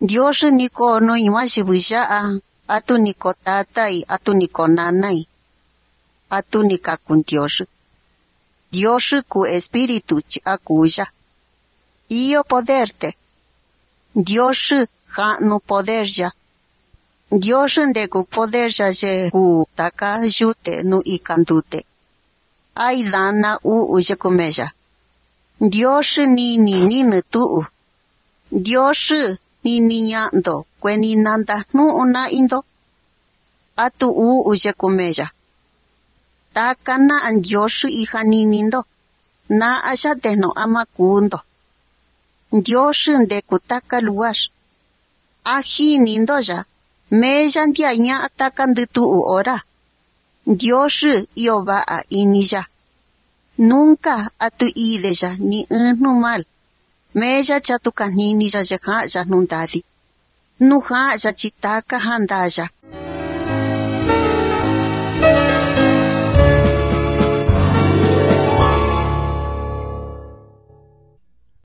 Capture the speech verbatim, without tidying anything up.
Dios niko no imashibuyaa atu niko tatai atu niko nanai atu nika kun Dios. Dios ku espíritu akuya. Iyo poderte. Dios hanu poder ya. Dios ndeku poder ya je ku taka yute nu ikandute. Ay dana u uje kumeya. Dios ni ni ni nutu. Dios ni ni yando kweni nanda nu una indo. Atu u uje kumeya. Taka na an Dios hija ni nindo. Na ashate no ama kundo. Dios ndeku taka lugar. Aji nindo ya. Meya ndiaña ataka ndutu u ora. Dios iyo va inilla. Nunca atu ide ya ni unu mal. Meya chatuka nini ya ya ya nundadi. Nuja ya chitaka handaya.